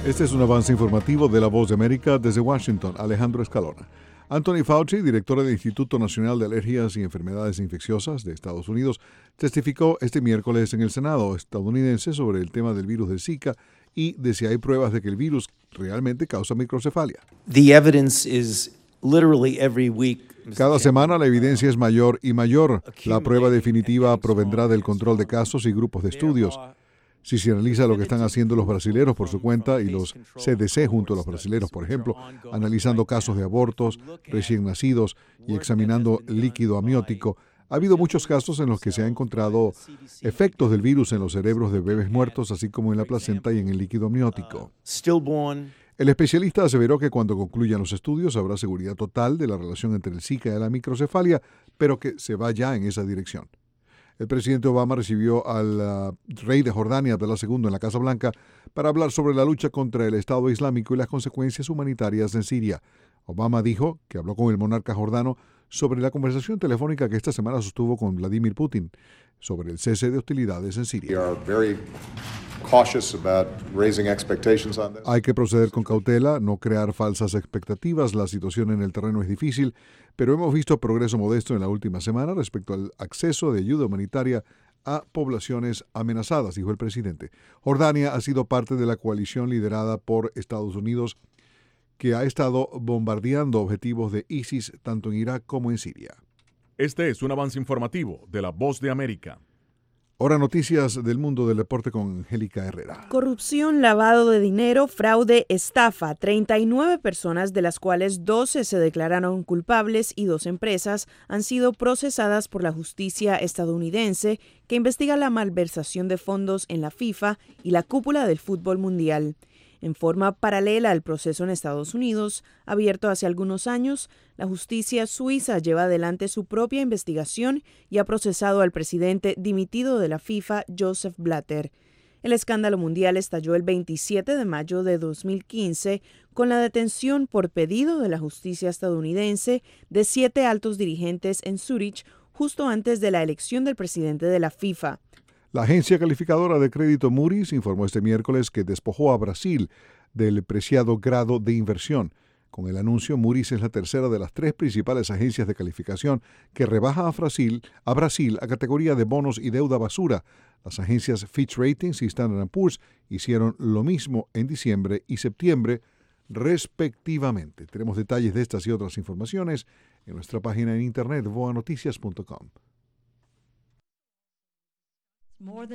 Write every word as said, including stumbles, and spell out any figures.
Este es un avance informativo de La Voz de América desde Washington. Alejandro Escalona. Anthony Fauci, director del Instituto Nacional de Alergias y Enfermedades Infecciosas de Estados Unidos, testificó este miércoles en el Senado estadounidense sobre el tema del virus del Zika y de si hay pruebas de que el virus realmente causa microcefalia. The evidence is literally every week. Cada semana la evidencia es mayor y mayor. La prueba definitiva provendrá del control de casos y grupos de estudios. Si se analiza lo que están haciendo los brasileros por su cuenta y los C D C junto a los brasileros, por ejemplo, analizando casos de abortos, recién nacidos y examinando líquido amniótico, ha habido muchos casos en los que se ha encontrado efectos del virus en los cerebros de bebés muertos, así como en la placenta y en el líquido amniótico. El especialista aseveró que cuando concluyan los estudios habrá seguridad total de la relación entre el Zika y la microcefalia, pero que se va ya en esa dirección. El presidente Obama recibió al uh, rey de Jordania, Abdalá segundo, en la Casa Blanca para hablar sobre la lucha contra el Estado Islámico y las consecuencias humanitarias en Siria. Obama dijo que habló con el monarca jordano sobre la conversación telefónica que esta semana sostuvo con Vladimir Putin sobre el cese de hostilidades en Siria. Hay que proceder con cautela, no crear falsas expectativas. La situación en el terreno es difícil, pero hemos visto progreso modesto en la última semana respecto al acceso de ayuda humanitaria a poblaciones amenazadas, dijo el presidente. Jordania ha sido parte de la coalición liderada por Estados Unidos que ha estado bombardeando objetivos de ISIS tanto en Irak como en Siria. Este es un avance informativo de La Voz de América. Ahora noticias del mundo del deporte con Angélica Herrera. Corrupción, lavado de dinero, fraude, estafa. treinta y nueve personas, de las cuales doce se declararon culpables y dos empresas han sido procesadas por la justicia estadounidense que investiga la malversación de fondos en la FIFA y la cúpula del fútbol mundial. En forma paralela al proceso en Estados Unidos, abierto hace algunos años, la justicia suiza lleva adelante su propia investigación y ha procesado al presidente dimitido de la FIFA, Joseph Blatter. El escándalo mundial estalló el veintisiete de mayo de dos mil quince con la detención por pedido de la justicia estadounidense de siete altos dirigentes en Zúrich justo antes de la elección del presidente de la FIFA. La agencia calificadora de crédito Moody's informó este miércoles que despojó a Brasil del preciado grado de inversión. Con el anuncio, Moody's es la tercera de las tres principales agencias de calificación que rebaja a Brasil, a Brasil a categoría de bonos y deuda basura. Las agencias Fitch Ratings y Standard and Poor's hicieron lo mismo en diciembre y septiembre, respectivamente. Tenemos detalles de estas y otras informaciones en nuestra página en internet voa noticias punto com.